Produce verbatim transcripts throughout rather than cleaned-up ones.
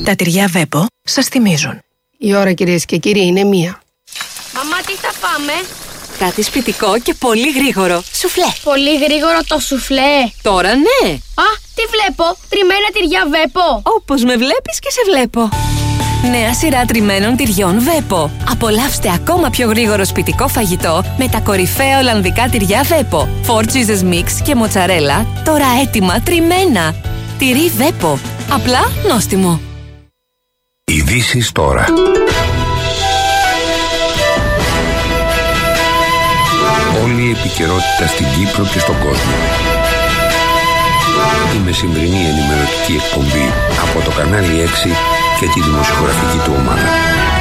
Τα τυριά Βέπο σας θυμίζουν. Η ώρα, κυρίες και κύριοι, είναι μία. Μαμά, τι θα φάμε? Κάτι σπιτικό και πολύ γρήγορο. Σουφλέ. Πολύ γρήγορο το σουφλέ. Τώρα ναι. Α, τι βλέπω? Τριμμένα τυριά Βέπο. Όπως με βλέπεις και σε βλέπω. Νέα σειρά τριμμένων τυριών Βέπο. Απολαύστε ακόμα πιο γρήγορο σπιτικό φαγητό με τα κορυφαία ολλανδικά τυριά Βέπο. Four cheeses mix και μοτσαρέλα, τώρα έτοιμα τριμμένα. Τυρί Βέπο. Απλά νόστιμο. Ειδήσεις τώρα. Όλη η επικαιρότητα στην Κύπρο και στον κόσμο. Η μεσημβρινή ενημερωτική εκπομπή από το κανάλι έξι και τη δημοσιογραφική του ομάδα.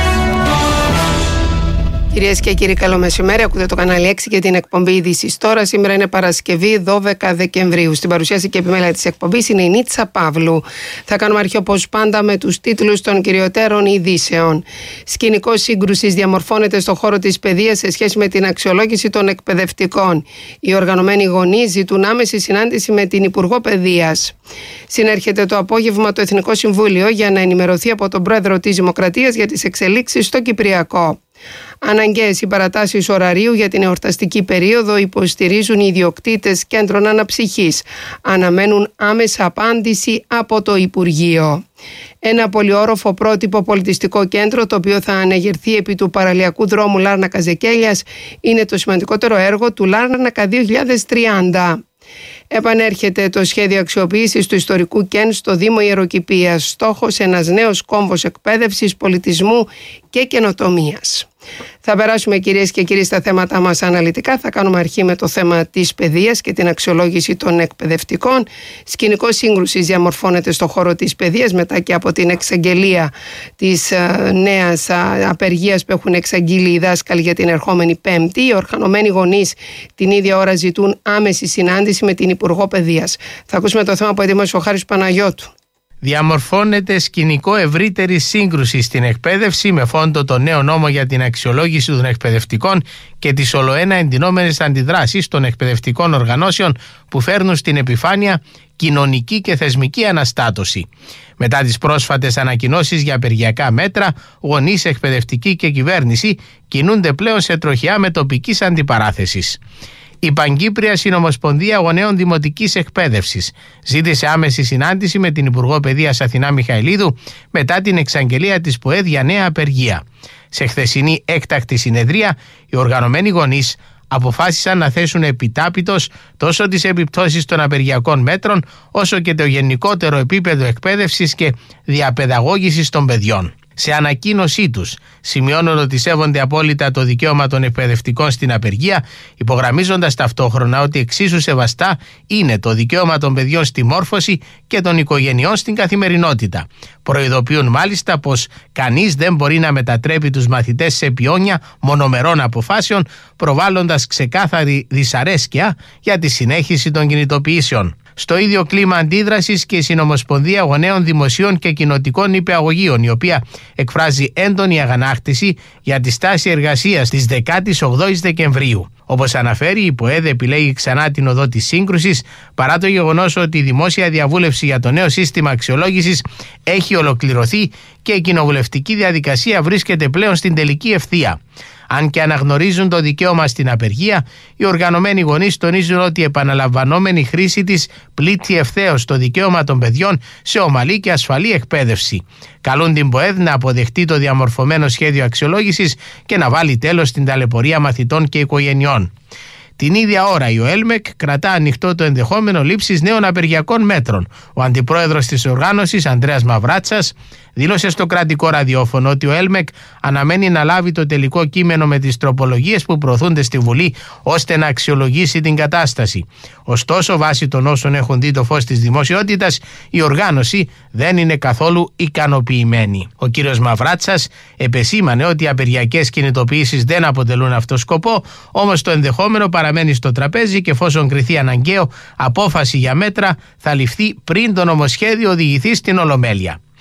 Κυρίες και κύριοι, καλό μεσημέρι. Ακούτε το κανάλι έξι και την εκπομπή Ειδήσεις τώρα. Σήμερα είναι Παρασκευή, δώδεκα Δεκεμβρίου. Στην παρουσίαση και επιμέλεια της εκπομπής είναι η Νίτσα Παύλου. Θα κάνουμε αρχή όπως πάντα με τους τίτλους των κυριωτέρων ειδήσεων. Σκηνικό σύγκρουσης διαμορφώνεται στον χώρο της παιδείας σε σχέση με την αξιολόγηση των εκπαιδευτικών. Οι οργανωμένοι γονείς ζητούν άμεση συνάντηση με την Υπουργό Παιδείας. Συνέρχεται το απόγευμα το Εθνικό Συμβούλιο για να ενημερωθεί από τον Πρόεδρο της Δημοκρατίας για τις εξελίξεις στο Κυπριακό. Αναγκαίες οι παρατάσεις ωραρίου για την εορταστική περίοδο υποστηρίζουν οι ιδιοκτήτες κέντρων αναψυχής. Αναμένουν άμεσα απάντηση από το Υπουργείο. Ένα πολυόροφο πρότυπο πολιτιστικό κέντρο, το οποίο θα ανεγερθεί επί του παραλιακού δρόμου Λάρνακα-Ζεκέλιας, είναι το σημαντικότερο έργο του Λάρνακα δύο χιλιάδες τριάντα. Επανέρχεται το σχέδιο αξιοποίησης του ιστορικού Κεν στο Δήμο Ιεροκηπείας. Στόχος ένας νέος κόμβος εκπαίδευσης, πολιτισμού και καινοτομίας. Θα περάσουμε, κυρίες και κύριοι, στα θέματα μας αναλυτικά. Θα κάνουμε αρχή με το θέμα της παιδείας και την αξιολόγηση των εκπαιδευτικών. Σκηνικό σύγκρουσης διαμορφώνεται στο χώρο της παιδείας μετά και από την εξαγγελία της uh, νέας uh, απεργίας που έχουν εξαγγείλει οι δάσκαλοι για την ερχόμενη Πέμπτη. Οι οργανωμένοι γονείς την ίδια ώρα ζητούν άμεση συνάντηση με την Υπουργό Παιδείας. Θα ακούσουμε το θέμα που ετοίμασε ο Χάρης Παναγιώτου. Διαμορφώνεται σκηνικό ευρύτερη σύγκρουση στην εκπαίδευση με φόντο το νέο νόμο για την αξιολόγηση των εκπαιδευτικών και τις ολοένα εντυνόμενες αντιδράσεις των εκπαιδευτικών οργανώσεων που φέρνουν στην επιφάνεια κοινωνική και θεσμική αναστάτωση. Μετά τις πρόσφατες ανακοινώσεις για απεργιακά μέτρα, γονείς, εκπαιδευτικοί και κυβέρνηση κινούνται πλέον σε τροχιά με τοπικής αντιπαράθεσης. Η Παγκύπρια Συνομοσπονδία Γονέων Δημοτικής Εκπαίδευσης ζήτησε άμεση συνάντηση με την Υπουργό Παιδείας Αθηνά Μιχαηλίδου μετά την εξαγγελία της ΠΟΕΔ για νέα απεργία. Σε χθεσινή έκτακτη συνεδρία, οι οργανωμένοι γονείς αποφάσισαν να θέσουν επιτάπητος τόσο τις επιπτώσεις των απεργιακών μέτρων, όσο και το γενικότερο επίπεδο εκπαίδευσης και διαπαιδαγώγησης των παιδιών. Σε ανακοίνωσή τους σημειώνουν ότι σέβονται απόλυτα το δικαίωμα των εκπαιδευτικών στην απεργία, υπογραμμίζοντας ταυτόχρονα ότι εξίσου σεβαστά είναι το δικαίωμα των παιδιών στη μόρφωση και των οικογενειών στην καθημερινότητα. Προειδοποιούν μάλιστα πως κανείς δεν μπορεί να μετατρέπει τους μαθητές σε πιόνια μονομερών αποφάσεων, προβάλλοντας ξεκάθαρη δυσαρέσκεια για τη συνέχιση των κινητοποιήσεων. Στο ίδιο κλίμα αντίδρασης και η Συνομοσπονδία Γονέων Δημοσίων και Κοινοτικών Νηπιαγωγείων, η οποία εκφράζει έντονη αγανάκτηση για τη στάση εργασίας της δεκάτη όγδοη Δεκεμβρίου. Όπως αναφέρει, η ΠΟΕΔ επιλέγει ξανά την οδό της σύγκρουσης, παρά το γεγονός ότι η δημόσια διαβούλευση για το νέο σύστημα αξιολόγησης έχει ολοκληρωθεί και η κοινοβουλευτική διαδικασία βρίσκεται πλέον στην τελική ευθεία. Αν και αναγνωρίζουν το δικαίωμα στην απεργία, οι οργανωμένοι γονείς τονίζουν ότι η επαναλαμβανόμενη χρήση της πλήττει ευθέως το δικαίωμα των παιδιών σε ομαλή και ασφαλή εκπαίδευση. Καλούν την ΠΟΕΔ να αποδεχτεί το διαμορφωμένο σχέδιο αξιολόγησης και να βάλει τέλος στην ταλαιπωρία μαθητών και οικογενειών. Την ίδια ώρα η ΟΕΛΜΕΚ κρατά ανοιχτό το ενδεχόμενο λήψης νέων απεργιακών μέτρων. Ο αντιπρόεδρος της οργάνωσης, Ανδρέας Μαυράτσας, δήλωσε στο κρατικό ραδιόφωνο ότι ο ΕΛΜΕΚ αναμένει να λάβει το τελικό κείμενο με τις τροπολογίες που προωθούνται στη Βουλή ώστε να αξιολογήσει την κατάσταση. Ωστόσο, βάσει των όσων έχουν δει το φως της δημοσιότητας, η οργάνωση δεν είναι καθόλου ικανοποιημένη. Ο κύριος Μαυράτσας επεσήμανε ότι οι απεργιακές κινητοποιήσεις δεν αποτελούν αυτό σκοπό, όμως το ενδεχόμενο παραμένει στο τραπέζι και εφόσον κριθεί αναγκαίο, απόφαση για μέτρα θα ληφθεί πριν το νομοσχέδιο οδηγηθεί στην Ολομέλεια.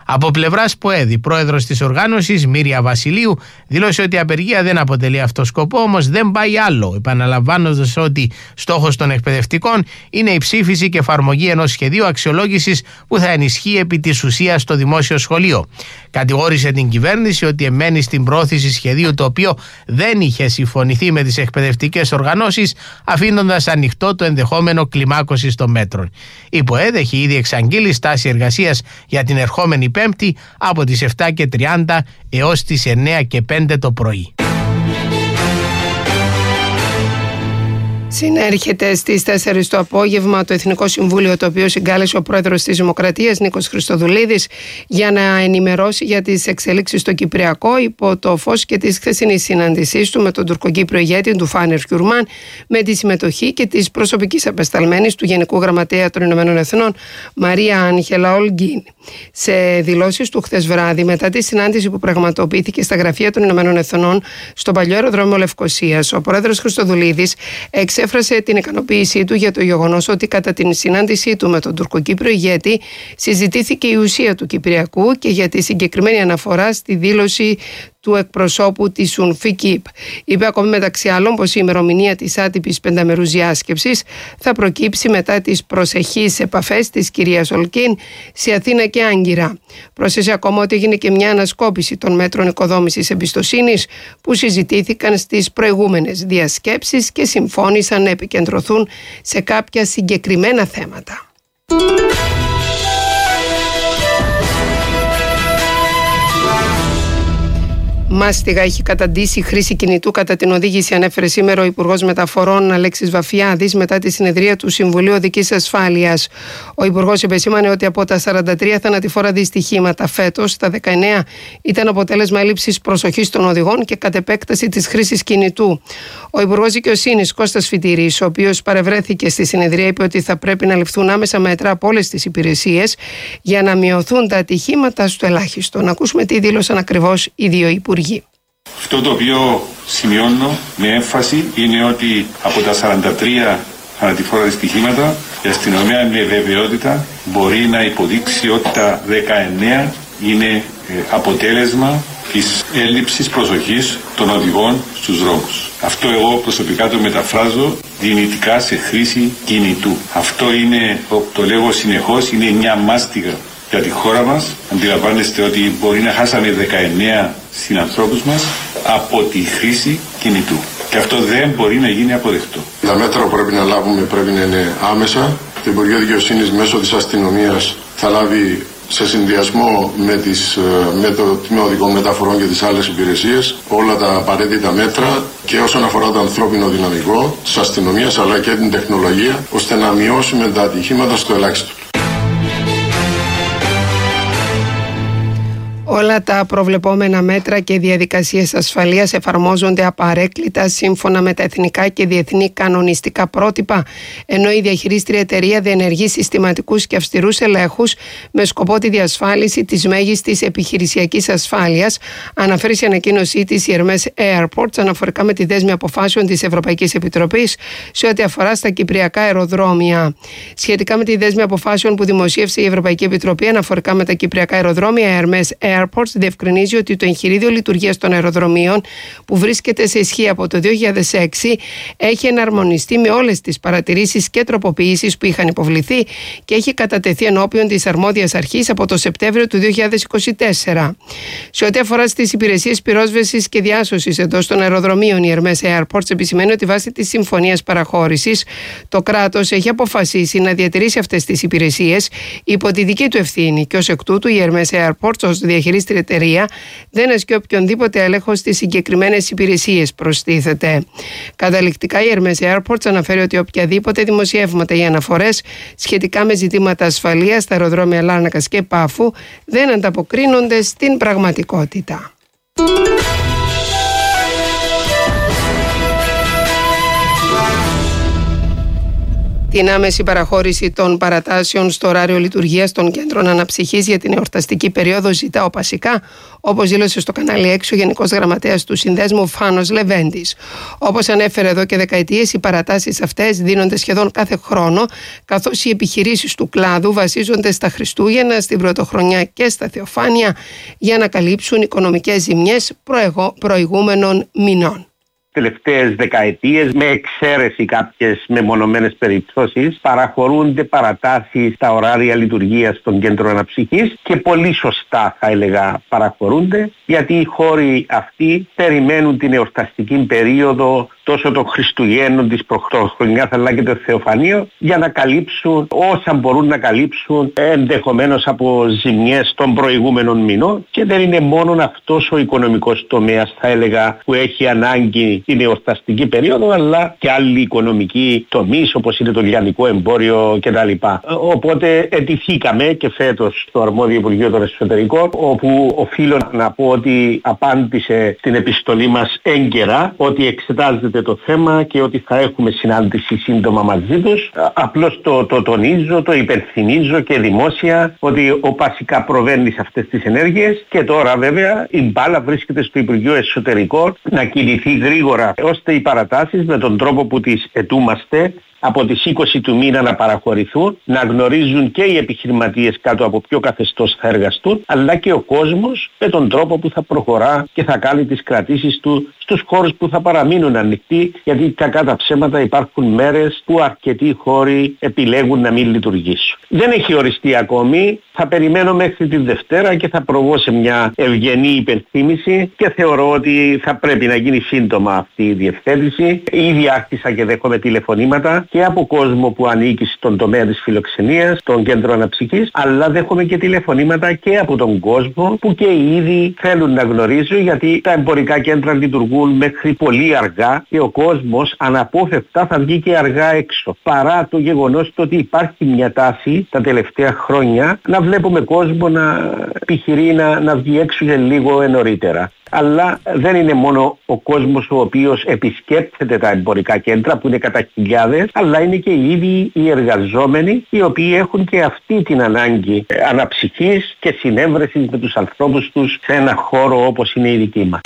Από πλευράς ΠΟΕΔ, η πρόεδρος της οργάνωσης, Μύρια Βασιλείου, δήλωσε ότι η απεργία δεν αποτελεί αυτό σκοπό, όμως δεν πάει άλλο, επαναλαμβάνοντας ότι στόχος των εκπαιδευτικών είναι η ψήφιση και εφαρμογή ενός σχεδίου αξιολόγησης που θα ενισχύει επί της ουσίας στο δημόσιο σχολείο. Κατηγόρησε την κυβέρνηση ότι εμένει στην πρόθεση σχεδίου το οποίο δεν είχε συμφωνηθεί με τις εκπαιδευτικές οργανώσεις, αφήνοντας ανοιχτό το ενδεχόμενο κλιμάκωσης των μέτρων. Η ΠΟΕΔ έχει ήδη εξαγγείλει στάση εργασίας για την ερχόμενη Πέμπτη από τις επτά και τριάντα έως τις εννέα και πέντε το πρωί. Συνέρχεται στις τέσσερις το απόγευμα το Εθνικό Συμβούλιο, το οποίο συγκάλεσε ο πρόεδρος της Δημοκρατίας Νίκος Χριστοδουλίδης για να ενημερώσει για τις εξελίξεις στο Κυπριακό υπό το φως και της χθεσινής συνάντησής του με τον τουρκοκύπριο ηγέτη του Φάνερ Κιουρμάν, με τη συμμετοχή και της προσωπικής απεσταλμένης του Γενικού Γραμματέα των Ηνωμένων Εθνών Μαρία Άγγελα Ολγκίν. Σε δηλώσεις του χθες βράδυ, μετά τη συνάντηση που πραγματοποιήθηκε στα γραφεία των Ηνωμένων Εθνών στο παλιό αεροδρόμιο Λευκωσίας, ο πρόεδρος Χριστοδουλίδης εξέφρασε την ικανοποίησή του για το γεγονός ότι κατά την συνάντησή του με τον τουρκοκύπριο ηγέτη συζητήθηκε η ουσία του Κυπριακού και για τη συγκεκριμένη αναφορά στη δήλωση του εκπροσώπου της UNFICIP. Είπε ακόμη μεταξύ άλλων πως η ημερομηνία της άτυπης πενταμερούς διάσκεψης θα προκύψει μετά τις προσεχείς επαφές της κυρίας Ολκίν σε Αθήνα και Άγκυρα. Πρόσθεσε ακόμα ότι έγινε και μια ανασκόπηση των μέτρων οικοδόμησης εμπιστοσύνης που συζητήθηκαν στις προηγούμενες διασκέψεις και συμφώνησαν να επικεντρωθούν σε κάποια συγκεκριμένα θέματα. Μάστιγα έχει καταντήσει χρήση κινητού κατά την οδήγηση, ανέφερε σήμερα ο Υπουργός Μεταφορών Αλέξης Βαφιάδης μετά τη συνεδρία του Συμβουλίου Οδικής Ασφάλειας. Ο Υπουργός επεσήμανε ότι από τα σαράντα τρία θανατηφόρα δυστυχήματα φέτος, τα δεκαεννέα ήταν αποτέλεσμα έλλειψης προσοχής των οδηγών και κατ' επέκταση της χρήσης κινητού. Ο Υπουργός Δικαιοσύνης Κώστας Φιτήρης, ο οποίος παρευρέθηκε στη συνεδρία, είπε ότι θα πρέπει να ληφθούν άμεσα μέτρα από όλες τις υπηρεσίες για να μειωθούν τα ατυχήματα στο ελάχιστο. Να ακούσουμε τι δήλωσαν ακριβώς οι δύο υπουργοί. Αυτό το οποίο σημειώνω με έμφαση είναι ότι από τα σαράντα τρία θανατηφόρα δυστυχήματα η αστυνομία με βεβαιότητα μπορεί να υποδείξει ότι τα δεκαεννέα είναι αποτέλεσμα της έλλειψης προσοχής των οδηγών στους δρόμους. Αυτό εγώ προσωπικά το μεταφράζω δυνητικά σε χρήση κινητού. Αυτό είναι, το λέγω συνεχώς, είναι μια μάστιγα για τη χώρα μας. Αντιλαμβάνεστε ότι μπορεί να χάσαμε δεκαεννέα συνανθρώπους μας από τη χρήση κινητού. Και αυτό δεν μπορεί να γίνει αποδεκτό. Τα μέτρα που πρέπει να λάβουμε πρέπει να είναι άμεσα. Το Υπουργείο Δικαιοσύνης μέσω της αστυνομίας θα λάβει σε συνδυασμό με, τις, με το Τμήμα Οδικών Μεταφορών και τις άλλες υπηρεσίες όλα τα απαραίτητα μέτρα και όσον αφορά το ανθρώπινο δυναμικό της αστυνομίας αλλά και την τεχνολογία, ώστε να μειώσουμε τα ατυχήματα στο ελάχιστο. Όλα τα προβλεπόμενα μέτρα και διαδικασίες ασφαλείας εφαρμόζονται απαρέκκλητα σύμφωνα με τα εθνικά και διεθνή κανονιστικά πρότυπα, ενώ η διαχειρίστρια εταιρεία διενεργεί συστηματικούς και αυστηρούς ελέγχους με σκοπό τη διασφάλιση της μέγιστης επιχειρησιακής ασφάλειας, αναφέρει σε ανακοίνωσή της η Hermes Airports αναφορικά με τη δέσμη αποφάσεων της Ευρωπαϊκής Επιτροπής σε ό,τι αφορά στα κυπριακά αεροδρόμια. Σχετικά με τη δέσμη αποφάσεων που δημοσίευσε η Ευρωπαϊκή Επιτροπή αναφορικά με τα κυπριακά αεροδρόμια, η Hermes Airports διευκρινίζει ότι το εγχειρίδιο λειτουργίας των αεροδρομίων που βρίσκεται σε ισχύ από το δύο χιλιάδες έξι έχει εναρμονιστεί με όλες τις παρατηρήσεις και τροποποιήσεις που είχαν υποβληθεί και έχει κατατεθεί ενώπιον της αρμόδιας αρχής από το Σεπτέμβριο του δύο χιλιάδες είκοσι τέσσερα. Σε ό,τι αφορά στις υπηρεσίες πυρόσβεσης και διάσωσης εντός των αεροδρομίων, η Hermes Airports επισημαίνει ότι βάσει της συμφωνίας παραχώρησης το κράτος έχει αποφασίσει να διατηρήσει αυτές τις υπηρεσίες υπό τη δική του ευθύνη και ως εκ τούτου η Hermes Airports ως διαχειρίστρια εταιρεία δεν ασκεί οποιονδήποτε έλεγχο στις συγκεκριμένες υπηρεσίες, προστίθεται. Καταληκτικά, η Hermes Airports αναφέρει ότι οποιαδήποτε δημοσιεύματα ή αναφορές σχετικά με ζητήματα ασφαλείας στα αεροδρόμια Λάρνακας και Πάφου δεν ανταποκρίνονται στην πραγματικότητα. Την άμεση παραχώρηση των παρατάσεων στο ωράριο λειτουργίας των κέντρων αναψυχής για την εορταστική περίοδο ζητά ο Πασικά, όπως δήλωσε στο κανάλι έξι ο Γενικός Γραμματέας του Συνδέσμου Φάνος Λεβέντης. Όπως ανέφερε εδώ και δεκαετίες, οι παρατάσεις αυτές δίνονται σχεδόν κάθε χρόνο, καθώς οι επιχειρήσεις του κλάδου βασίζονται στα Χριστούγεννα, στην Πρωτοχρονιά και στα Θεοφάνεια για να καλύψουν οικονομικές ζημιές προηγούμενων μηνών. Τελευταίες δεκαετίες, με εξαίρεση κάποιες μεμονωμένες περιπτώσεις, παραχωρούνται παρατάσεις στα ωράρια λειτουργίας των κέντρων αναψυχής και πολύ σωστά θα έλεγα παραχωρούνται, γιατί οι χώροι αυτοί περιμένουν την εορταστική περίοδο τόσο των Χριστουγέννων, της Πρωτοχρονιάς αλλά και των Θεοφανίων, για να καλύψουν όσα μπορούν να καλύψουν ενδεχομένως από ζημιές των προηγούμενων μηνών. Και δεν είναι μόνο αυτός ο οικονομικός τομέας, θα έλεγα, που έχει ανάγκη την εορταστική περίοδο, αλλά και άλλοι οικονομικοί τομείς όπως είναι το λιανικό εμπόριο κτλ. Οπότε ετηθήκαμε και φέτος στο αρμόδιο Υπουργείο των Εσωτερικών, όπου οφείλω να πω ότι απάντησε στην επιστολή μας έγκαιρα ότι εξετάζεται το θέμα και ότι θα έχουμε συνάντηση σύντομα μαζί τους. Απλώς το, το τονίζω, το υπενθυμίζω και δημόσια ότι ο Πασικά προβαίνει σε αυτές τις ενέργειες και τώρα βέβαια η μπάλα βρίσκεται στο Υπουργείο Εσωτερικών να κινηθεί γρήγορα ώστε οι παρατάσεις με τον τρόπο που τις ετούμαστε από τις είκοσι του μήνα να παραχωρηθούν, να γνωρίζουν και οι επιχειρηματίες κάτω από ποιο καθεστώς θα εργαστούν, αλλά και ο κόσμος με τον τρόπο που θα προχωρά και θα κάνει τις κρατήσεις του στους χώρους που θα παραμείνουν ανοιχτοί, γιατί κακά τα ψέματα υπάρχουν μέρες που αρκετοί χώροι επιλέγουν να μην λειτουργήσουν. Δεν έχει οριστεί ακόμη, θα περιμένω μέχρι τη Δευτέρα και θα προβώ σε μια ευγενή υπενθύμηση και θεωρώ ότι θα πρέπει να γίνει σύντομα αυτή η διευθέτηση. Ήδη άρχισα και δέχομαι τηλεφωνήματα και από κόσμο που ανήκει στον τομέα της φιλοξενίας, των κέντρων αναψυχής, αλλά δέχομαι και τηλεφωνήματα και από τον κόσμο που και ήδη θέλουν να γνωρίζουν, γιατί τα εμπορικά κέντρα λειτουργούν μέχρι πολύ αργά και ο κόσμος αναπόφευκτα θα βγει και αργά έξω. Παρά το γεγονός ότι υπάρχει μια τάση τα τελευταία χρόνια να βλέπουμε κόσμο να επιχειρεί να, να βγει έξω για λίγο νωρίτερα. Αλλά δεν είναι μόνο ο κόσμος ο οποίος επισκέπτεται τα εμπορικά κέντρα που είναι κατά χιλιάδες, αλλά είναι και οι ίδιοι οι εργαζόμενοι, οι οποίοι έχουν και αυτή την ανάγκη αναψυχής και συνέβρεσης με τους ανθρώπους τους σε ένα χώρο όπως είναι η δική μας.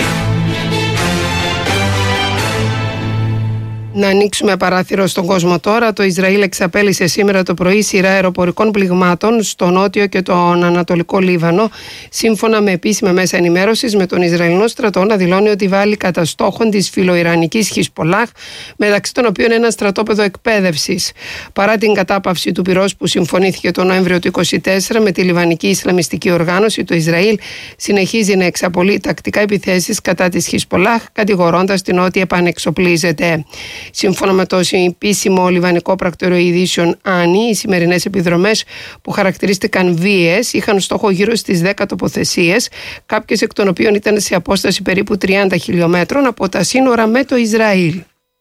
Να ανοίξουμε παράθυρο στον κόσμο τώρα. Το Ισραήλ εξαπέλυσε σήμερα το πρωί σειρά αεροπορικών πληγμάτων στο νότιο και τον ανατολικό Λίβανο, σύμφωνα με επίσημα μέσα ενημέρωσης, με τον Ισραηλινό στρατό να δηλώνει ότι βάλει κατά στόχον της φιλοϊρανικής Χισπολάχ, μεταξύ των οποίων ένα στρατόπεδο εκπαίδευσης. Παρά την κατάπαυση του πυρός που συμφωνήθηκε τον Νοέμβριο του είκοσι τέσσερα με τη Λιβανική Ισλαμιστική Οργάνωση, το Ισραήλ συνεχίζει να εξαπολύει τακτικά επιθέσεις κατά της Χισπολάχ, κατηγορώντας την ότι επανεξοπλίζεται. Σύμφωνα με το επίσημο λιβανικό πρακτορείο ειδήσεων Άνι, οι σημερινές επιδρομές που χαρακτηρίστηκαν βίαιες είχαν στόχο γύρω στις δέκα τοποθεσίες, κάποιες εκ των οποίων ήταν σε απόσταση περίπου τριάντα χιλιόμετρων από τα σύνορα με το Ισραήλ.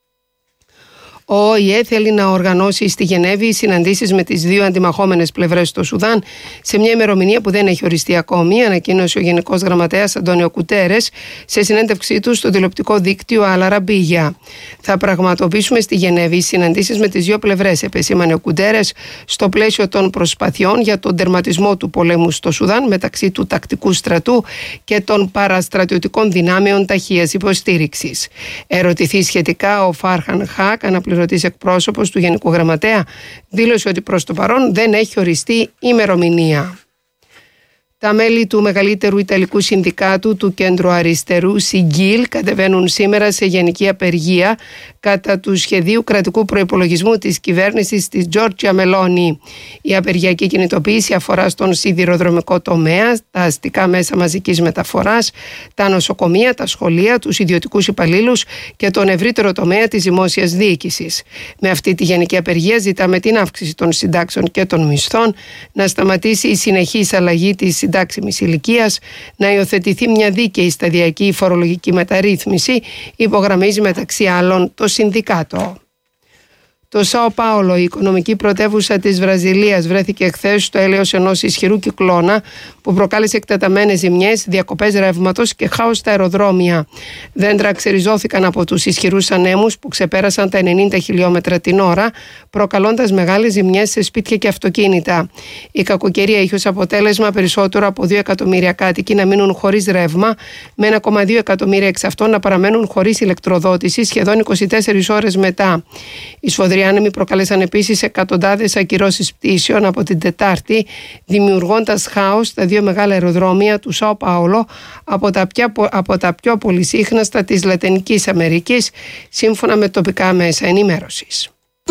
Ο ΟΗΕ θέλει να οργανώσει στη Γενέβη συναντήσεις με τις δύο αντιμαχόμενες πλευρές στο Σουδάν σε μια ημερομηνία που δεν έχει οριστεί ακόμη, ανακοίνωσε ο Γενικός Γραμματέας Αντώνιο Κουτέρες σε συνέντευξή του στο τηλεοπτικό δίκτυο Αλ Αραμπίγια. Θα πραγματοποιήσουμε στη Γενέβη συναντήσεις με τις δύο πλευρές, επεσήμανε ο Κουτέρες, στο πλαίσιο των προσπαθειών για τον τερματισμό του πολέμου στο Σουδάν μεταξύ του τακτικού στρατού και των παραστρατιωτικών δυνάμεων ταχείας υποστήριξης. Ερωτηθεί σχετικά, ο Φάρχαν Χακ, αναπληρωτής εκπρόσωπος του Γενικού Γραμματέα, δήλωσε ότι προς το παρόν δεν έχει οριστεί ημερομηνία. Τα μέλη του μεγαλύτερου Ιταλικού Συνδικάτου του Κέντρου Αριστερού Σιγκίλ κατεβαίνουν σήμερα σε γενική απεργία κατά του σχεδίου κρατικού προϋπολογισμού της κυβέρνησης της Τζόρτζια Μελόνι. Η απεργιακή κινητοποίηση αφορά στον σιδηροδρομικό τομέα, τα αστικά μέσα μαζικής μεταφοράς, τα νοσοκομεία, τα σχολεία, τους ιδιωτικούς υπαλλήλους και τον ευρύτερο τομέα της δημόσιας διοίκησης. Με αυτή τη γενική απεργία ζητάμε την αύξηση των συντάξεων και των μισθών, να σταματήσει η συνεχής αλλαγή της συντάξιμης ηλικίας, να υιοθετηθεί μια δίκαιη σταδιακή φορολογική μεταρρύθμιση, υπογραμμίζει μεταξύ άλλων το Συνδικάτο. Το Σάο Πάολο, η οικονομική πρωτεύουσα της Βραζιλίας, βρέθηκε χθες στο έλεος ενός ισχυρού κυκλώνα που προκάλεσε εκτεταμένες ζημιές, διακοπές ρεύματος και χάος στα αεροδρόμια. Δέντρα ξεριζώθηκαν από τους ισχυρούς ανέμους που ξεπέρασαν τα ενενήντα χιλιόμετρα την ώρα, προκαλώντας μεγάλες ζημιές σε σπίτια και αυτοκίνητα. Η κακοκαιρία είχε ως αποτέλεσμα περισσότερο από δύο εκατομμύρια κάτοικοι να μείνουν χωρίς ρεύμα, με ένα κόμμα δύο εκατομμύρια εξ αυτών να παραμένουν χωρίς ηλεκτροδότηση σχεδόν είκοσι τέσσερις ώρες μετά. Οι σφοδροί άνεμοι προκάλεσαν επίσης εκατοντάδες ακυρώσεις πτήσεων από την Τετάρτη, δημιουργώντας χάος στα δύο μεγάλα αεροδρόμια του Σάο Πάολο, από τα, πια, από τα πιο πολυσύχναστα της Λατινικής Αμερικής, σύμφωνα με τοπικά μέσα ενημέρωσης.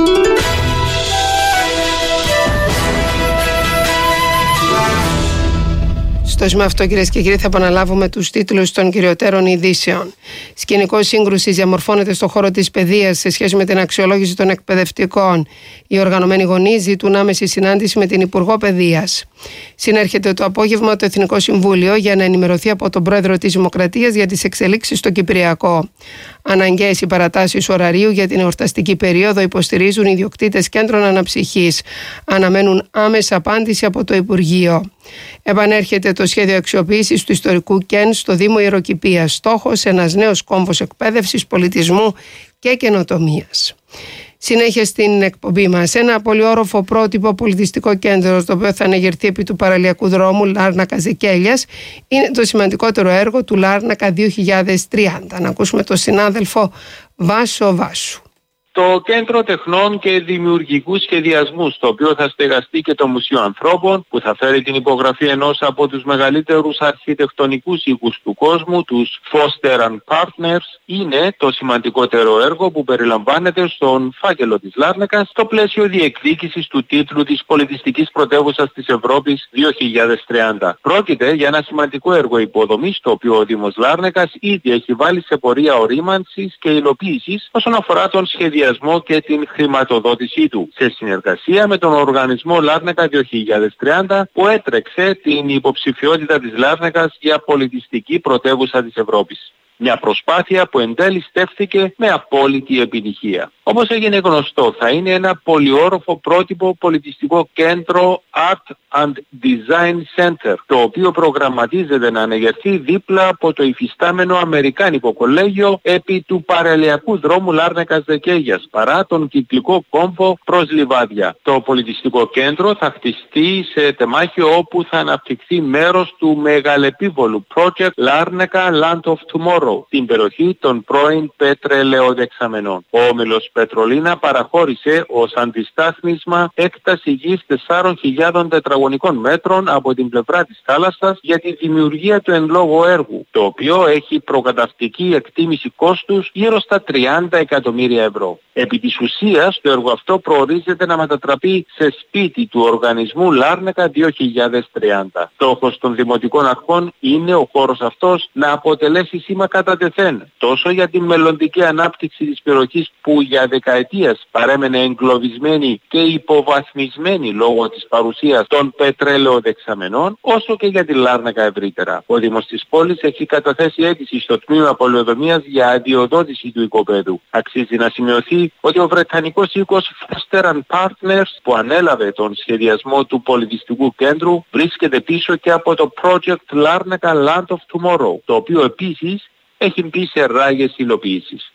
Στο σημείο αυτό, κυρίες και κύριοι, θα επαναλάβουμε τους τίτλους των κυριωτέρων ειδήσεων. Σκηνικό σύγκρουση διαμορφώνεται στον χώρο της παιδείας σε σχέση με την αξιολόγηση των εκπαιδευτικών. Οι οργανωμένοι γονείς ζητούν άμεση συνάντηση με την Υπουργό Παιδείας. Συνέρχεται το απόγευμα το Εθνικό Συμβούλιο για να ενημερωθεί από τον Πρόεδρο της Δημοκρατίας για τις εξελίξεις στο Κυπριακό. Αναγκαίες οι παρατάσεις ωραρίου για την εορταστική περίοδο, υποστηρίζουν οι ιδιοκτήτες κέντρων αναψυχής. Αναμένουν άμεσα απάντηση από το Υπουργείο. Επανέρχεται το σχέδιο αξιοποίησης του ιστορικού Κεν στο Δήμο Ιεροκηπείας. Στόχος ένας νέος κόμβος εκπαίδευσης, πολιτισμού και καινοτομίας. Συνέχεια στην εκπομπή μας, ένα πολυόροφο πρότυπο πολιτιστικό κέντρο, το οποίο θα ανεγερθεί επί του παραλιακού δρόμου Λάρνακα-Ζεκέλιας, είναι το σημαντικότερο έργο του Λάρνακα δύο χιλιάδες τριάντα. Να ακούσουμε τον συνάδελφο Βάσο Βάσου. Το Κέντρο Τεχνών και Δημιουργικού Σχεδιασμού, στο οποίο θα στεγαστεί και το Μουσείο Ανθρώπων, που θα φέρει την υπογραφή ενός από τους μεγαλύτερους αρχιτεκτονικούς οίκους του κόσμου, τους Foster and Partners, είναι το σημαντικότερο έργο που περιλαμβάνεται στον φάκελο της Λάρνακας στο πλαίσιο διεκδίκησης του τίτλου της πολιτιστικής πρωτεύουσας της Ευρώπης δύο χιλιάδες τριάντα. Πρόκειται για ένα σημαντικό έργο υποδομής, το οποίο ο Δήμος Λάρνακας ήδη έχει βάλει σε πορεία ορίμανσης και υλοποίησης όσον αφορά τον σχεδιασμό και την χρηματοδότησή του, σε συνεργασία με τον οργανισμό Λάρνακα δύο χιλιάδες τριάντα, που έτρεξε την υποψηφιότητα της Λάρνακας για πολιτιστική πρωτεύουσα της Ευρώπης. Μια προσπάθεια που εν τέλει στέφθηκε με απόλυτη επιτυχία. Όπως έγινε γνωστό, θα είναι ένα πολυόροφο πρότυπο πολιτιστικό κέντρο Art and Design Center, το οποίο προγραμματίζεται να ανεγερθεί δίπλα από το υφιστάμενο αμερικάνικο κολέγιο επί του παραλιακού δρόμου Λάρνακας-Ζεκέλιας, παρά τον κυκλικό κόμβο προς Λιβάδια. Το πολιτιστικό κέντρο θα χτιστεί σε τεμάχιο όπου θα αναπτυχθεί μέρος του μεγαλεπίβολου project Λάρνακα Land of Tomorrow, στην περιοχή των πρώην πετρελαιοδεξαμενών. Ο όμιλος Πετρολίνα παραχώρησε ως αντιστάθμισμα έκταση γης τεσσάρων χιλιάδων τετραγωνικών μέτρων από την πλευρά της θάλασσας για τη δημιουργία του εν λόγω έργου, το οποίο έχει προκαταρκτική εκτίμηση κόστους γύρω στα τριάντα εκατομμύρια ευρώ. Επί της ουσίας, το έργο αυτό προορίζεται να μετατραπεί σε σπίτι του οργανισμού Λάρνακα δύο χιλιάδες τριάντα. Στόχος των δημοτικών αρχών είναι ο χώρος αυτός να αποτελέσει σήμα κατά τεθέν, τόσο για την μελλοντική ανάπτυξη της περιοχής που για δεκαετίες παρέμενε εγκλωβισμένη και υποβαθμισμένη λόγω της παρουσίας των πετρέλαιοδεξαμενών, όσο και για τη Λάρνακα ευρύτερα. Ο Δήμος της πόλης έχει καταθέσει αίτηση στο τμήμα πολεοδομίας για αντιοδότηση του οικοπαίδου. Αξίζει να σημειωθεί ότι ο βρετανικός οίκος Foster and Partners, που ανέλαβε τον σχεδιασμό του πολιτιστικού κέντρου, βρίσκεται πίσω και από το project Larnaca Land of Tomorrow, το οποίο επίσης έχει μπει σε ράγες υλοποίησης.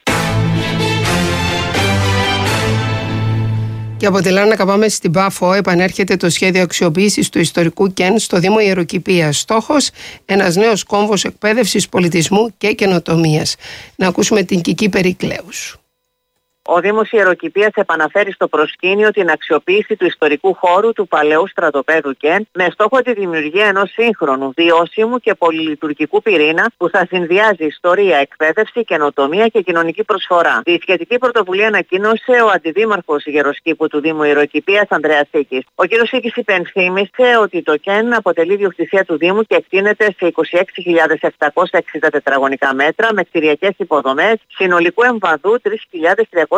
Και από τη Λάρνακα πάμε στην Πάφο. Επανέρχεται το σχέδιο αξιοποίησης του ιστορικού Κεν στο Δήμο Ιεροκηπείας. Στόχος, ένας νέος κόμβος εκπαίδευσης, πολιτισμού και καινοτομίας. Να ακούσουμε την Κική Περικλέους. Ο Δήμος Ιεροκηπείας επαναφέρει στο προσκήνιο την αξιοποίηση του ιστορικού χώρου του παλαιού στρατοπέδου Κεν, με στόχο τη δημιουργία ενός σύγχρονου, βιώσιμου και πολυλειτουργικού πυρήνα που θα συνδυάζει ιστορία, εκπαίδευση, καινοτομία και κοινωνική προσφορά. Τη σχετική πρωτοβουλία ανακοίνωσε ο Αντιδήμαρχος Γεροσκήπου του Δήμου Ιεροκηπείας, Ανδρέας Σίκης. Ο κ. Σίκης υπενθύμησε ότι το Κεν αποτελεί ιδιοκτησία του Δήμου και εκτείνεται σε είκοσι έξι χιλιάδες επτακόσια εξήντα τετραγωνικά μέτρα με κτηριακές υποδομές συνολικού εμβαδού τρεις χιλιάδες τριακόσια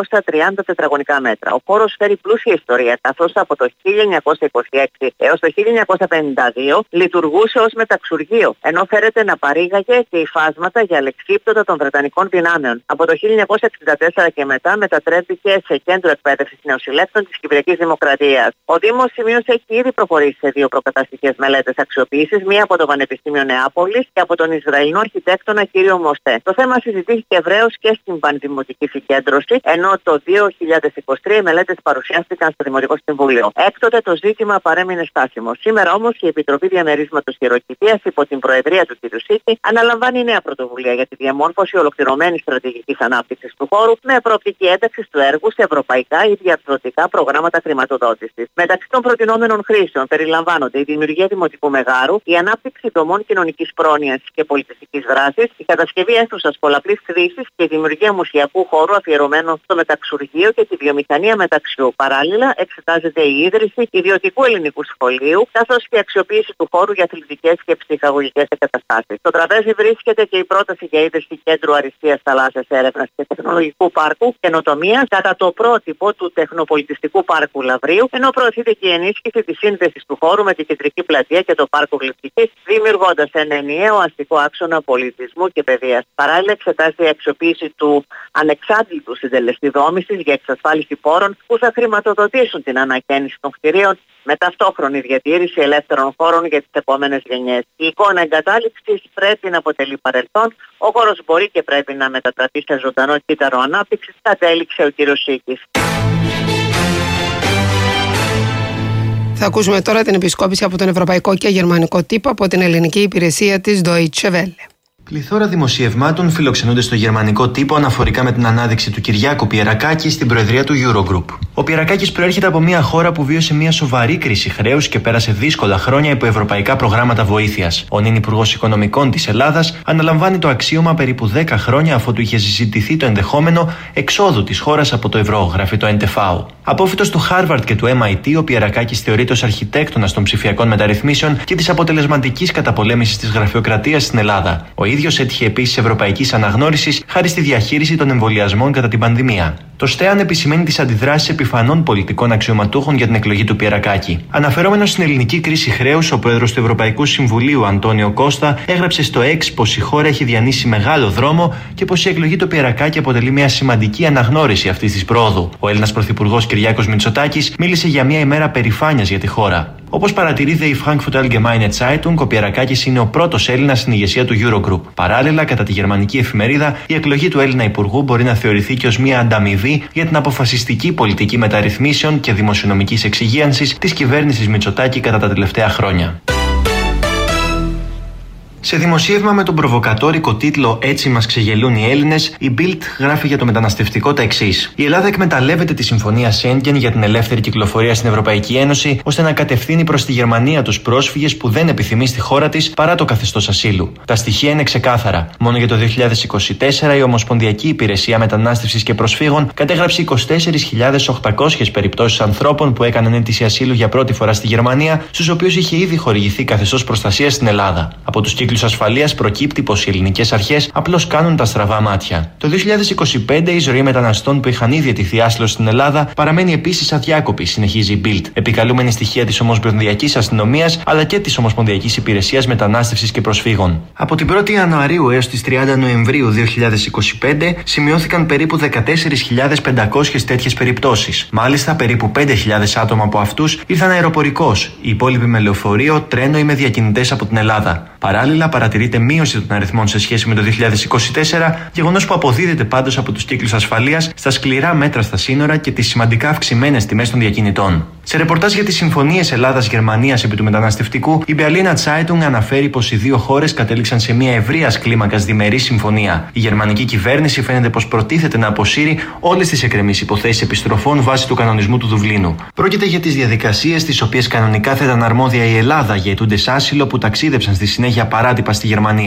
χιλιοεννιακόσια τριάντα τετραγωνικά μέτρα. Ο χώρος φέρει πλούσια ιστορία, καθώς από το χίλια εννιακόσια είκοσι έξι έως το χίλια εννιακόσια πενήντα δύο λειτουργούσε ως μεταξουργείο, ενώ φέρεται να παρήγαγε και υφάσματα για αλεξίπτωτα των Βρετανικών δυνάμεων. Από το χίλια εννιακόσια εξήντα τέσσερα και μετά μετατρέπηκε σε κέντρο εκπαίδευσης νεοσυλλέκτων της Κυπριακής Δημοκρατίας. Ο Δήμος σημείωσε έχει ήδη προχωρήσει σε δύο προκαταστικές μελέτες αξιοποίησης, μία από το Πανεπιστήμιο Νεάπολης και από τον Ισραηλινό αρχιτέκτονα κύριο Μοστέ. Το θέμα συζητήθηκε ευρέως και στην Πανδημοτική Συγκέντρωση, ενώ το δύο χιλιάδες είκοσι τρία οι μελέτες παρουσιάστηκαν στο Δημοτικό Συμβούλιο. Έκτοτε το ζήτημα παρέμεινε στάσιμο. Σήμερα όμως η Επιτροπή Διαμερίσματος Χειροκηπίας υπό την Προεδρία του κ. Σίτη αναλαμβάνει νέα πρωτοβουλία για τη διαμόρφωση ολοκληρωμένης στρατηγικής ανάπτυξης του χώρου με προοπτική ένταξη του έργου σε ευρωπαϊκά ή διαρθρωτικά προγράμματα χρηματοδότησης. Μεταξύ των προτινόμενων χρήσεων περιλαμβάνονται η δημιουργία δημοτικού μεγάρου, η ανάπτυξη δομών κοινωνικής πρόνοιας και πολιτιστικής δράσης, η κατασκευή αίθουσας πολλαπλής χρήσης και η δημιουργία μουσιακού χώρου αφιερωμένου στο μεταξουργείο και τη βιομηχανία μεταξιού. Παράλληλα, εξετάζεται η ίδρυση ιδιωτικού ελληνικού σχολείου, καθώς και η αξιοποίηση του χώρου για αθλητικές και ψυχαγωγικές εγκαταστάσεις. Στο τραπέζι βρίσκεται και η πρόταση για ίδρυση κέντρου αριστείας θαλάσσιας έρευνας και τεχνολογικού πάρκου καινοτομίας κατά το πρότυπο του τεχνοπολιτιστικού πάρκου Λαβρίου, ενώ προωθείται και η ενίσχυση της σύνδεσης του χώρου με την κεντρική πλατεία και το πάρκο Γλυπτικής, δημιουργώντας ένα ενιαίο αστικό άξονα πολιτισμού και παιδείας. Παράλληλα, εξετάζεται η αξιοποίηση του ανεξάντλητου συντελεστή δόμησης για εξασφάλιση πόρων που θα χρηματοδοτήσουν την ανακαίνιση των κτηρίων με ταυτόχρονη διατήρηση ελεύθερων χώρων για τις επόμενες γενιές. Η εικόνα εγκατάλειψης πρέπει να αποτελεί παρελθόν. Ο χώρος μπορεί και πρέπει να μετατραπεί σε ζωντανό κύτταρο ανάπτυξης, κατέληξε ο κ. Σίκης. Θα ακούσουμε τώρα την επισκόπηση από τον ευρωπαϊκό και γερμανικό τύπο από την ελληνική υπηρεσία της Deutsche Welle. Πληθώρα δημοσιευμάτων φιλοξενούνται στο γερμανικό τύπο αναφορικά με την ανάδειξη του Κυριάκου Πιερακάκη στην προεδρία του Eurogroup. Ο Πιερακάκης προέρχεται από μια χώρα που βίωσε μια σοβαρή κρίση χρέους και πέρασε δύσκολα χρόνια υπό ευρωπαϊκά προγράμματα βοήθειας. Ο νυν Υπουργός Οικονομικών της Ελλάδας αναλαμβάνει το αξίωμα περίπου δέκα χρόνια αφού του είχε συζητηθεί το ενδεχόμενο εξόδου της χώρας από το ευρώ, γράφει το εν τι εφ άου. Απόφοιτος του Χάρβαρντ και του εμ άι τι, ο Πιερακάκης θεωρείται ως αρχιτέκτονας των ψηφιακών μεταρρυθμίσεων και της αποτελεσματικής καταπολέμησης της γραφειοκρατίας στην Ελλάδα. Ο ίδιος έτυχε επίσης ευρωπαϊκής αναγνώρισης χάρη στη διαχείριση των εμβολιασμών κατά την πανδημία. Το ΣΤΕΑΝ επισημαίνει τις αντιδράσεις επιφανών πολιτικών αξιωματούχων για την εκλογή του Πιερακάκη. Αναφερόμενος στην ελληνική κρίση χρέους, ο πρόεδρος του Ευρωπαϊκού Συμβουλίου, Αντώνιο Κώστα, έγραψε στο X πως η χώρα έχει διανύσει μεγάλο δρόμο και πως η εκλογή του Πιερακάκη αποτελεί μια σημαντική αναγνώριση αυτής της πρόοδου. Ο Έλληνας πρωθυπουργός Κυριάκος Μητσοτάκης μίλησε για μια ημέρα περηφάνειας για τη χώρα. Όπως παρατηρείται η Frankfurter Allgemeine Zeitung, ο Πιερακάκης είναι ο πρώτος Έλληνας στην ηγεσία του Eurogroup. Παράλληλα, κατά τη γερμανική εφημερίδα, η εκλογή του Έλληνα Υπουργού μπορεί να θεωρηθεί και ως μια ανταμοιβή για την αποφασιστική πολιτική μεταρρυθμίσεων και δημοσιονομικής εξυγίανσης της κυβέρνησης Μητσοτάκη κατά τα τελευταία χρόνια. Σε δημοσίευμα με τον προβοκατόρικο τίτλο «Έτσι μας ξεγελούν οι Έλληνες», η Bild γράφει για το μεταναστευτικό τα εξής. Η Ελλάδα εκμεταλλεύεται τη συμφωνία Σέγγεν για την ελεύθερη κυκλοφορία στην Ευρωπαϊκή Ένωση, ώστε να κατευθύνει προς τη Γερμανία τους πρόσφυγες που δεν επιθυμεί στη χώρα της παρά το καθεστώς ασύλου. Τα στοιχεία είναι ξεκάθαρα. Μόνο για το δύο χιλιάδες είκοσι τέσσερα η Ομοσπονδιακή Υπηρεσία Μετανάστευσης και Προσφύγων κατέγραψε είκοσι τέσσερις χιλιάδες οκτακόσιες περιπτώσεις ανθρώπων που έκαναν αίτηση ασύλου για πρώτη φορά στη Γερμανία, στους οποίους είχε ήδη χορηγηθεί καθεστώς προστασίας στην Ελλάδα. Από τους κύκλους ασφαλείας προκύπτει πως οι ελληνικές αρχές απλώς κάνουν τα στραβά μάτια. Το δύο χιλιάδες είκοσι πέντε η ζωή μεταναστών που είχαν ήδη αιτηθεί άσυλο στην Ελλάδα παραμένει επίσης αδιάκοπη, συνεχίζει η Bild, επικαλούμενη στοιχεία της Ομοσπονδιακής Αστυνομίας αλλά και της Ομοσπονδιακής Υπηρεσίας Μετανάστευσης και Προσφύγων. Από την πρώτη Ιανουαρίου έως τις τριάντα Νοεμβρίου δύο χιλιάδες είκοσι πέντε σημειώθηκαν περίπου δεκατέσσερις χιλιάδες πεντακόσιες τέτοιες περιπτώσεις. Μάλιστα, περίπου πέντε χιλιάδες άτομα από αυτούς ήρθαν αεροπορικώς, οι υπόλοιποι με λεωφορείο, τρένο ή με διακινητές από την Ελλάδα. Παράλληλα, παρατηρείται μείωση των αριθμών σε σχέση με το δύο χιλιάδες είκοσι τέσσερα, γεγονός που αποδίδεται πάντως από τους κύκλους ασφαλείας στα σκληρά μέτρα στα σύνορα και τις σημαντικά αυξημένες τιμές των διακινητών. Σε ρεπορτάζ για τις συμφωνίες Ελλάδα-Γερμανίας επί του μεταναστευτικού, η Berliner Zeitung αναφέρει πως οι δύο χώρες κατέληξαν σε μια ευρείας κλίμακας διμερή συμφωνία. Η γερμανική κυβέρνηση φαίνεται πως προτίθεται να αποσύρει όλες τις εκκρεμείς υποθέσεις επιστροφών βάσει του κανονισμού του Δουβλίνου. Πρόκειται για τις διαδικασίες τις οποίες κανονικά θα ήταν αρμόδια η Ελλάδα για αιτούντες άσυλο που ταξίδεψαν στη συνέχεια παράτυπα στη Γερμανία.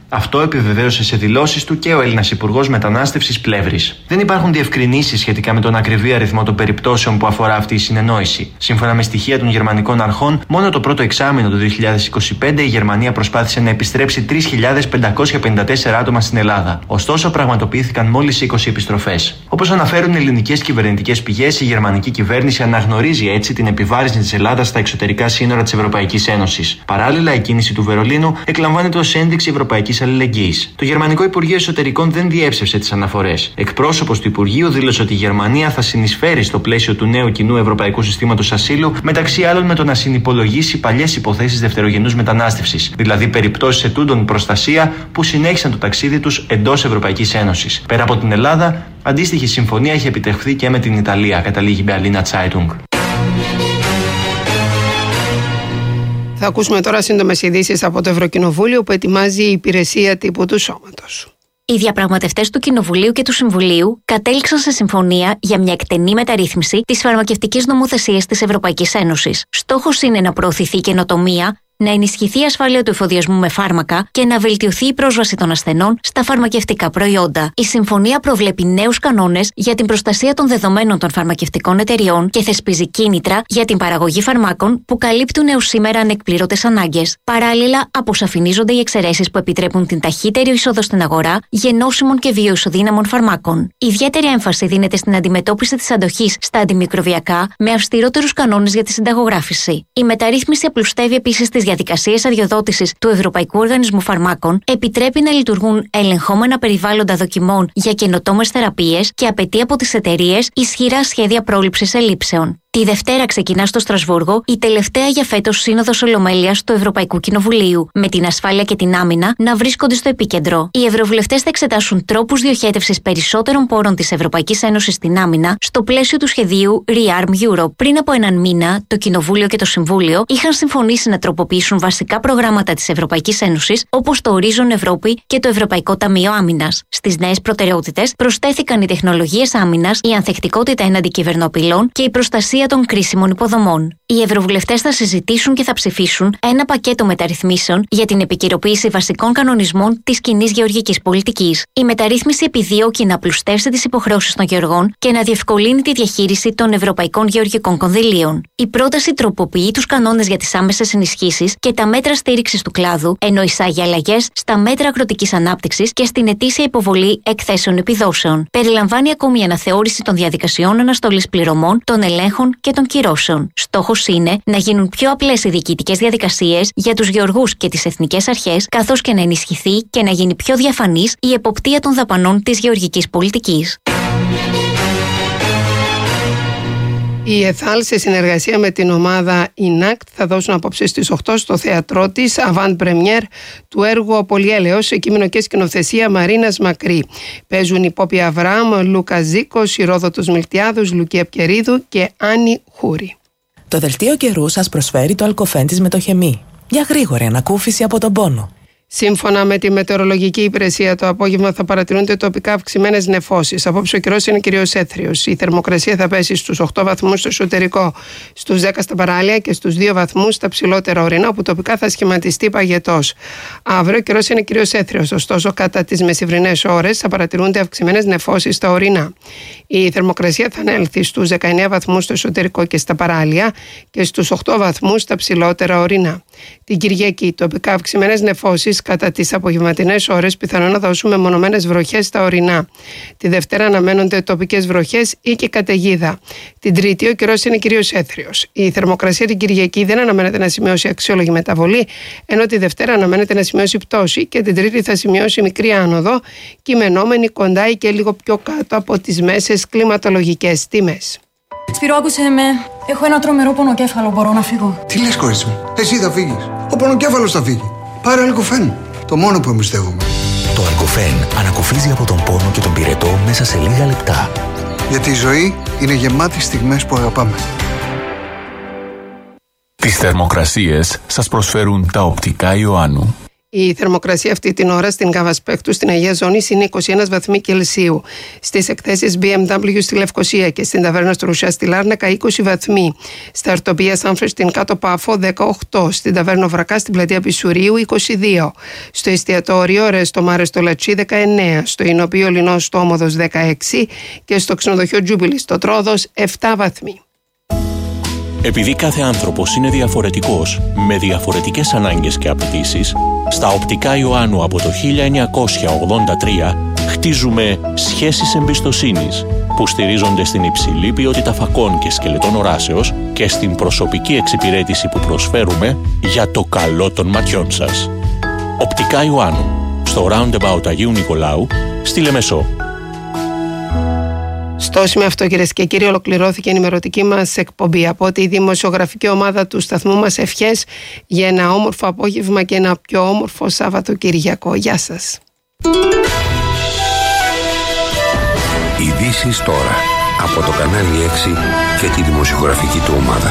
Αυτό επιβεβαίωσε σε δηλώσεις του και ο Έλληνας Υπουργός Μετανάστευσης Πλεύρης. Δεν υπάρχουν διευκρινήσεις σχετικά με τον ακριβή αριθμό των περιπτώσεων που αφορά αυτή η συνεννόηση. Σύμφωνα με στοιχεία των γερμανικών αρχών, μόνο το πρώτο εξάμηνο του δύο χιλιάδες είκοσι πέντε η Γερμανία προσπάθησε να επιστρέψει τρεις χιλιάδες πεντακόσια πενήντα τέσσερα άτομα στην Ελλάδα. Ωστόσο, πραγματοποιήθηκαν μόλις είκοσι επιστροφές. Όπως αναφέρουν ελληνικές κυβερνητικές πηγές, η γερμανική κυβέρνηση αναγνωρίζει έτσι την επιβάρυνση της Ελλάδας στα εξωτερικά σύνορα της Ευρωπαϊκής Ένωσης. Παράλληλα, η κίνηση του Βερολίνου εκλαμβάνεται ως ένδειξη ευρωπαϊκής αλληλεγγύης. Το Γερμανικό Υπουργείο Εσωτερικών δεν διέψευσε τις αναφορές. Εκπρόσωπος του Υπουργείου δήλωσε ότι η Γερμανία θα συνεισφέρει στο πλαίσιο του νέου κοινού ευρωπαϊκού συστήματος ασύλου, μεταξύ άλλων με το να συνυπολογίσει παλιές υποθέσεις δευτερογενούς μετανάστευσης, δηλαδή περιπτώσεις ετούντων προστασία που συνέχισαν το ταξίδι τους εντός Ευρωπαϊκής Ένωσης. Πέρα από την Ελλάδα, αντίστοιχη συμφωνία έχει επιτευχθεί και με την Ιταλία, καταλήγει η Berliner Zeitung. Θα ακούσουμε τώρα σύντομες ειδήσεις από το Ευρωκοινοβούλιο που ετοιμάζει η υπηρεσία τύπου του Σώματος. Οι διαπραγματευτές του Κοινοβουλίου και του Συμβουλίου κατέληξαν σε συμφωνία για μια εκτενή μεταρρύθμιση της φαρμακευτικής νομοθεσίας της Ευρωπαϊκής Ένωσης. Στόχος είναι να προωθηθεί η καινοτομία, να ενισχυθεί η ασφάλεια του εφοδιασμού με φάρμακα και να βελτιωθεί η πρόσβαση των ασθενών στα φαρμακευτικά προϊόντα. Η συμφωνία προβλέπει νέους κανόνες για την προστασία των δεδομένων των φαρμακευτικών εταιριών και θεσπίζει κίνητρα για την παραγωγή φαρμάκων που καλύπτουν έως σήμερα ανεκπλήρωτες ανάγκες. Παράλληλα, αποσαφηνίζονται οι εξαιρέσεις που επιτρέπουν την ταχύτερη είσοδο στην αγορά γεννόσιμων και βιοεισοδύναμων φαρμάκων. Ιδιαίτερη έμφαση δίνεται στην αντιμετώπιση της αντοχής στα αντιμικροβιακά με αυστηρότερους κανόνες για τη συνταγογράφηση. Η μεταρρύθμιση απλουστεύει επίσης τις διαδικασίες αδειοδότησης του Ευρωπαϊκού Οργανισμού Φαρμάκων, επιτρέπει να λειτουργούν ελεγχόμενα περιβάλλοντα δοκιμών για καινοτόμες θεραπείες και απαιτεί από τις εταιρείες ισχυρά σχέδια πρόληψης ελλείψεων. Τη Δευτέρα ξεκινά στο Στρασβούργο η τελευταία για φέτος Σύνοδος Ολομέλειας του Ευρωπαϊκού Κοινοβουλίου, με την ασφάλεια και την άμυνα να βρίσκονται στο επίκεντρο. Οι ευρωβουλευτές θα εξετάσουν τρόπους διοχέτευσης περισσότερων πόρων της Ευρωπαϊκής Ένωσης στην άμυνα στο πλαίσιο του σχεδίου Rearm Europe. Πριν από έναν μήνα, το Κοινοβούλιο και το Συμβούλιο είχαν συμφωνήσει να τροποποιήσουν βασικά προγράμματα της Ευρωπαϊκής Ένωσης, όπως το Horizon Ευρώπη και το Ευρωπαϊκό Ταμείο Άμυνας. Στις νέες προτεραιότητες προσθέθηκαν οι τεχνολογίες άμυνας, η ανθεκτικότητα έναντι κυβερνοαπειλών και η προστασία των κρίσιμων υποδομών. Οι ευρωβουλευτές θα συζητήσουν και θα ψηφίσουν ένα πακέτο μεταρρυθμίσεων για την επικαιροποίηση βασικών κανονισμών της κοινής γεωργικής πολιτικής. Η μεταρρύθμιση επιδιώκει να απλουστεύσει τις υποχρεώσεις των γεωργών και να διευκολύνει τη διαχείριση των ευρωπαϊκών γεωργικών κονδυλίων. Η πρόταση τροποποιεί τους κανόνες για τις άμεσες ενισχύσεις και τα μέτρα στήριξης του κλάδου, ενώ εισάγει αλλαγές στα μέτρα αγροτικής ανάπτυξης και στην ετήσια υποβολή εκθέσεων επιδόσεων. Περιλαμβάνει ακόμη αναθεώρηση των διαδικασιών αναστολής πληρωμών, των ελέγχων και των κυρώσεων. Στόχος είναι να γίνουν πιο απλές οι διοικητικές διαδικασίες για τους γεωργούς και τις εθνικές αρχές, καθώς και να ενισχυθεί και να γίνει πιο διαφανής η εποπτεία των δαπανών της γεωργικής πολιτικής. Η ΕΘΑΛ σε συνεργασία με την ομάδα ΙΝΑΚΤ θα δώσουν απόψε στις οκτώ στο θέατρό της Avant Première του έργου «Ο Πολυέλεος» σε κείμενο και σκηνοθεσία Μαρίνας Μακρύ. Παίζουν η Πόπη Αβραάμ, Λούκα Ζίκος, Ηρόδοτος Μιλτιάδους, Λουκία Πκερίδου και Άννη Χούρη. Το δελτίο καιρού σας προσφέρει το αλκοφέν της Μετοχεμή. Για γρήγορη ανακούφιση από τον πόνο. Σύμφωνα με τη μετεωρολογική υπηρεσία, το απόγευμα θα παρατηρούνται τοπικά αυξημένες νεφώσεις. Απόψε ο καιρός είναι κυρίως έθριος. Η θερμοκρασία θα πέσει στους οκτώ βαθμούς στο εσωτερικό, στους δέκα στα παράλια και στους δύο βαθμούς στα ψηλότερα ορεινά, όπου τοπικά θα σχηματιστεί παγετός. Αύριο ο καιρός είναι κυρίως έθριος, ωστόσο κατά τις μεσημβρινές ώρες θα παρατηρούνται αυξημένες νεφώσεις στα ορεινά. Η θερμοκρασία θα ανέλθει στους δεκαεννέα βαθμούς στο εσωτερικό και στα παράλια και στους οκτώ βαθμούς στα ψηλότερα ορεινά. Την Κυριακή, τοπικά αυξημένες νεφώσεις κατά τις απογευματινές ώρες, πιθανόν να δώσουν μεμονωμένες βροχές στα ορεινά. Τη Δευτέρα αναμένονται τοπικές βροχές ή και καταιγίδα. Την Τρίτη ο καιρός είναι κυρίως έθριος. Η θερμοκρασία την Κυριακή δεν αναμένεται να σημειώσει αξιόλογη μεταβολή, ενώ τη Δευτέρα αναμένεται να σημειώσει πτώση και την Τρίτη θα σημειώσει μικρή άνοδο, κειμενόμενη κοντά ή και λίγο πιο κάτω από τις μέσες κλιματολογικές τιμές. Σπύρο, άκουσε με. Έχω ένα τρομερό πονοκέφαλο. Μπορώ να φύγω? Τι λες, κορίτσι μου? Εσύ θα φύγεις. Ο πονοκέφαλος θα φύγει. Πάρε αλκοφέν. Το μόνο που εμπιστεύομαι. Το αλκοφέν ανακουφίζει από τον πόνο και τον πυρετό μέσα σε λίγα λεπτά. Γιατί η ζωή είναι γεμάτη στιγμές που αγαπάμε. Τις θερμοκρασίες σας προσφέρουν τα οπτικά Ιωάννου. Η θερμοκρασία αυτή την ώρα στην Καβασπέκτου, στην Αγία Ζώνη, είναι είκοσι ένα βαθμοί Κελσίου. Στις εκθέσεις μπι εμ ντάμπλιου στη Λευκοσία και στην Ταβέρνα στο Ρουσιά στη Λάρνακα, είκοσι βαθμοί. Στα Ορτοπία Σάμφερ στην Κάτω Πάφο, δεκαοκτώ. Στην Ταβέρνα Βρακά στην Πλατεία Πισουρίου, είκοσι δύο. Στο εστιατόριο Ρεστο Μάρε στο Λατσί, δεκαεννέα. Στο Ινοπείο Λινό στο Όμοδος, δεκαέξι. Και στο ξενοδοχείο Τζούμπιλι στο Τρόδος, επτά βαθμοί. Επειδή κάθε άνθρωπος είναι διαφορετικός, με διαφορετικές ανάγκες και απαιτήσεις, στα Οπτικά Ιωάννου από το χίλια εννιακόσια ογδόντα τρία χτίζουμε σχέσεις εμπιστοσύνης που στηρίζονται στην υψηλή ποιότητα φακών και σκελετών οράσεως και στην προσωπική εξυπηρέτηση που προσφέρουμε για το καλό των ματιών σας. Οπτικά Ιωάννου, στο Roundabout Αγίου Νικολάου, στη Λεμεσό. Στο σημείο αυτό, κυρίες και κύριοι, ολοκληρώθηκε η ενημερωτική μας εκπομπή. Από τη δημοσιογραφική ομάδα του σταθμού μας, ευχές για ένα όμορφο απόγευμα και ένα πιο όμορφο Σαββατοκυριακό. Γεια σας. Ειδήσεις τώρα από το κανάλι έξι και τη δημοσιογραφική του ομάδα.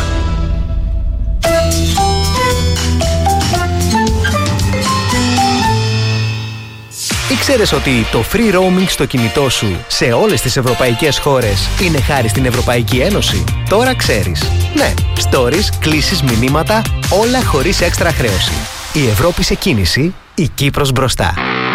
Ήξερες ότι το free roaming στο κινητό σου σε όλες τις ευρωπαϊκές χώρες είναι χάρη στην Ευρωπαϊκή Ένωση? Τώρα ξέρεις. Ναι, stories, κλήσεις, μηνύματα, όλα χωρίς έξτρα χρέωση. Η Ευρώπη σε κίνηση, η Κύπρος μπροστά.